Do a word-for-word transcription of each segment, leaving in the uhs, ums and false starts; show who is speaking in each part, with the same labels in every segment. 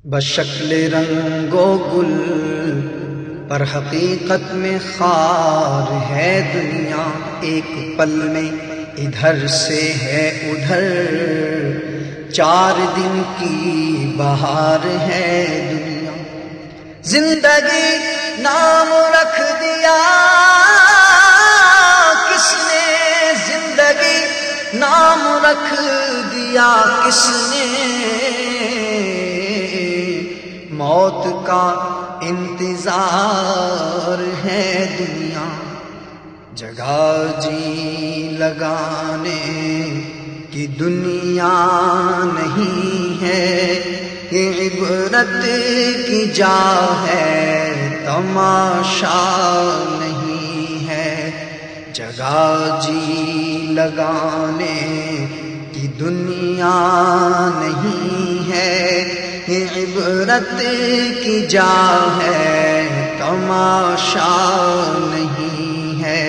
Speaker 1: بشکل رنگ و گل پر حقیقت میں خار ہے دنیا، ایک پل میں ادھر سے ہے ادھر، چار دن کی بہار ہے دنیا۔ زندگی نام رکھ دیا کس نے، زندگی نام رکھ دیا کس نے، موت کا انتظار ہے دنیا۔ جگہ جی لگانے کی دنیا نہیں ہے، یہ عبرت کی جا ہے تماشا نہیں ہے۔ جگہ جی لگانے کی دنیا نہیں ہے، یہ عبرت کی جا ہے تماشا نہیں ہے۔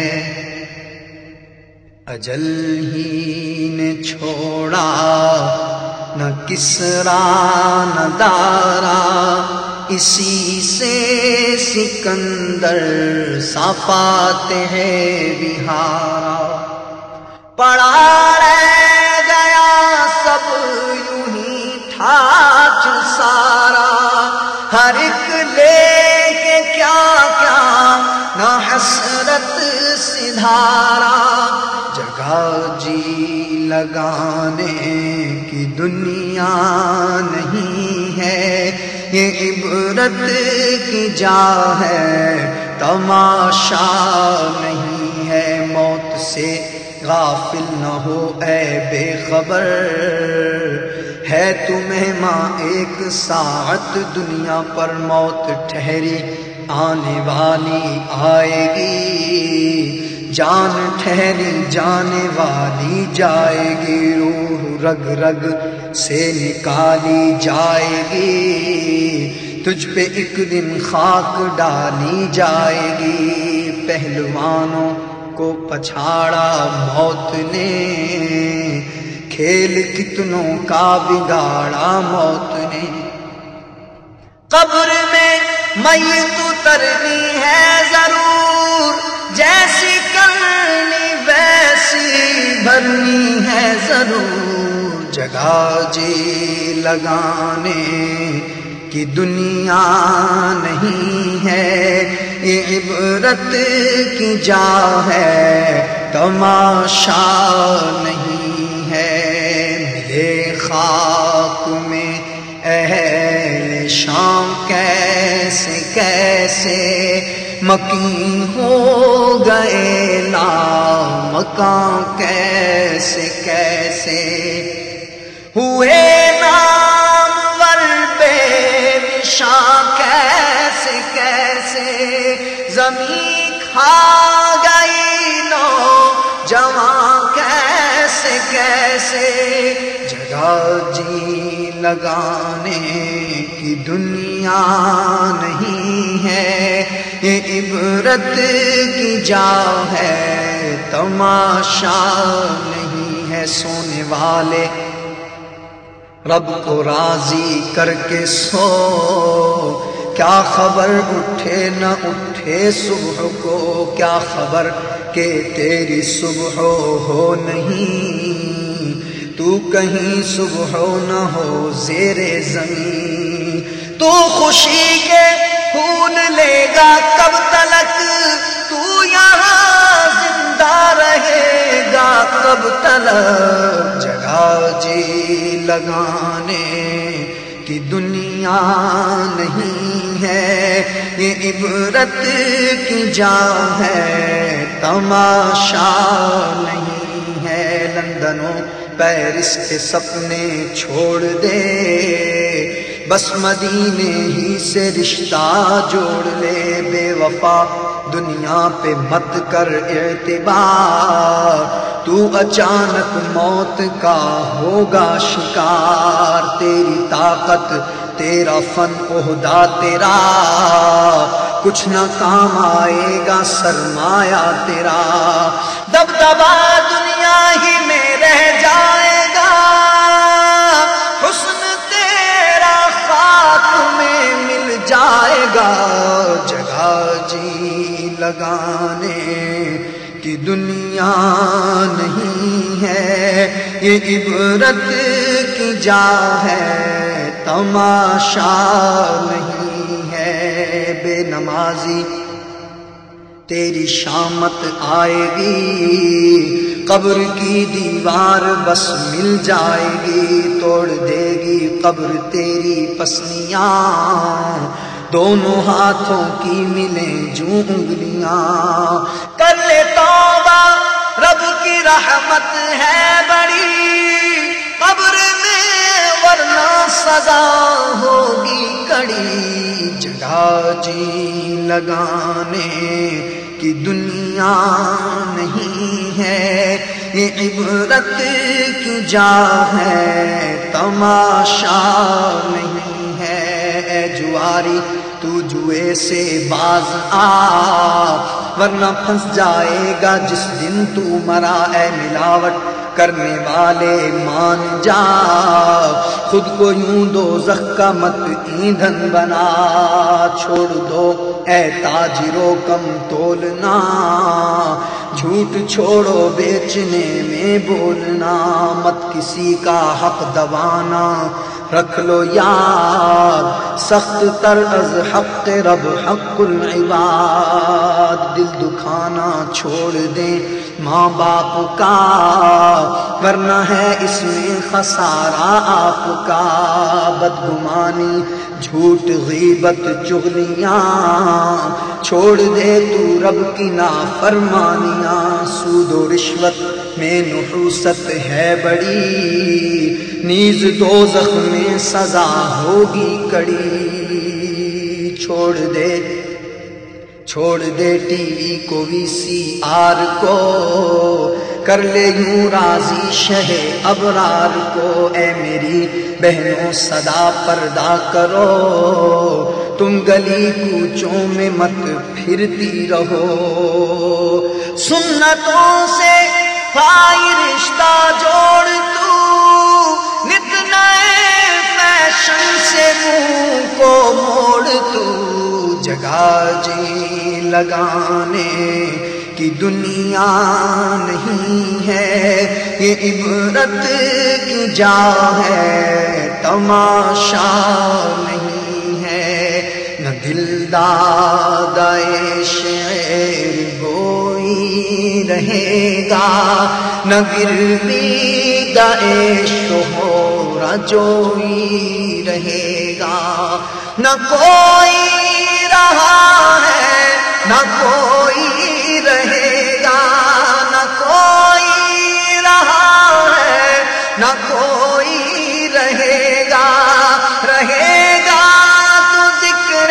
Speaker 1: اجل ہی نے چھوڑا نہ کسرا نہ دارا، اسی سے سکندر سا پاتے ہیں بہارا۔ پڑا رہ گیا سب یوں ہی ٹھاچ سارا، ہر ایک لے کے کیا کیا نہ حسرت سدھارا۔ جگہ جی لگانے کی دنیا نہیں ہے، یہ عبرت کی جا ہے تماشا نہیں ہے۔ موت سے غافل نہ ہو اے بے خبر، ہے تمہیں ماں ایک ساعت دنیا پر، موت ٹھہری آنے والی آئے گی، جان ٹھہری جانے والی جائے گی، روح رگ رگ سے نکالی جائے گی، تجھ پہ ایک دن خاک ڈالی جائے گی۔ پہلوانوں کو پچھاڑا موت نے، کھیل کتنوں کا بگاڑا موت نے۔ قبر میں میت اترنی ہے ضرور، جیسی کرنی ویسی بھرنی ہے ضرور۔ جگہ جی لگانے کی دنیا نہیں ہے، یہ عبرت کی جا ہے تماشا نہیں ہے۔ ملے خاک میں اہل شام کیسے کیسے، مکین ہو گئے لامکاں کیسے کیسے، ہوئے نامور بے نشاں کیسے کیسے، زمین کھا گئی نوجواں کیسے کیسے۔ جگہ جی لگانے کی دنیا نہیں ہے، یہ عبرت کی جا ہے تماشا نہیں ہے۔ سونے والے رب کو راضی کر کے سو، کیا خبر اٹھے نہ اٹھے صبح کو، کیا خبر کہ تیری صبح ہو نہیں، تو کہیں صبح نہ ہو زیر زمین۔ تو خوشی کے پھول لے گا کب تلک، تو یہاں زندہ رہے گا کب تلک۔ جگہ جی لگانے کی دنیا نہیں ہے، یہ عبرت کی جا ہے تماشا نہیں ہے۔ لندن و پیرس کے سپنے چھوڑ دے، بس مدینے ہی سے رشتہ جوڑ لے۔ بے وفا دنیا پہ مت کر اعتبار، تو اچانک موت کا ہوگا شکار۔ تیری طاقت تیرا فن عہدہ تیرا، کچھ نہ کام آئے گا سرمایہ تیرا۔ دبدبا دنیا ہی میں رہ جائے گا، حسن تیرا خاک لگانے کی دنیا نہیں ہے، یہ عبرت کی جا ہے، تماشا نہیں ہے۔ بے نمازی تیری شامت آئے گی، قبر کی دیوار بس مل جائے گی، توڑ دے گی قبر تیری پسلیاں، دونوں ہاتھوں کی ملیں جو انگلیاں۔ کر لے توبہ رب کی رحمت ہے بڑی، قبر میں ورنہ سزا ہوگی کڑی، جگہ جی لگانے کی دنیا نہیں ہے، یہ عبرت کی جا ہے، تماشا نہیں ہے۔ اے جواری تو جوئے سے باز آ، ورنہ پھنس جائے گا جس دن تو مرا۔ اے ملاوٹ کرنے والے مان جا، خود کو یوں دوزخ کا مت ایندھن بنا، چھوڑ دو اے تاجروں کم تولنا، جھوٹ چھوڑو بیچنے میں بولنا، مت کسی کا حق دبانا، رکھ لو یاد سخت تر از حق رب حق العباد۔ دل دکھانا چھوڑ دیں ماں باپ کا، ورنہ ہے اس میں خسارہ آپ کا، بدگمانی جھوٹ غیبت چغلیاں، چھوڑ دے تو رب کی نافرمانیاں، سود و رشوت میں نحوست ہے بڑی، نیز دوزخ میں سزا ہوگی کڑی۔ چھوڑ دے چھوڑ دے ٹی وی کو وی سی آر کو، کر لے یوں راضی شہ ابرار کو۔ اے میری بہنوں صدا پردہ کرو، تم گلی کوچوں میں مت پھرتی رہو، سنتوں سے بھائی رشتہ جوڑ تو، نت نئے فیشن سے منہ کو موڑ تو، جگہ جی لگانے کی دنیا نہیں ہے، یہ عبرت کی جا ہے، تماشا نہیں ہے۔ نہ دل دادا شعر گوئی رہے گا، نہ گروی داعش شہورا جوئی رہے گا، نہ کوئی رہا ہے نہ کوئی رہے گا، نہ کوئی رہا ہے نہ کوئی رہے گا، رہے گا تو ذکر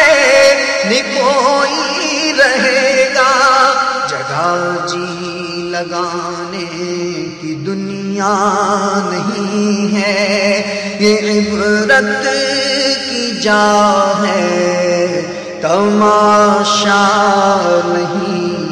Speaker 1: نکوئی رہے گا، جگہ جی لگانے کی دنیا نہیں ہے، یہ عبرت کی جا ہے، تماشا نہیں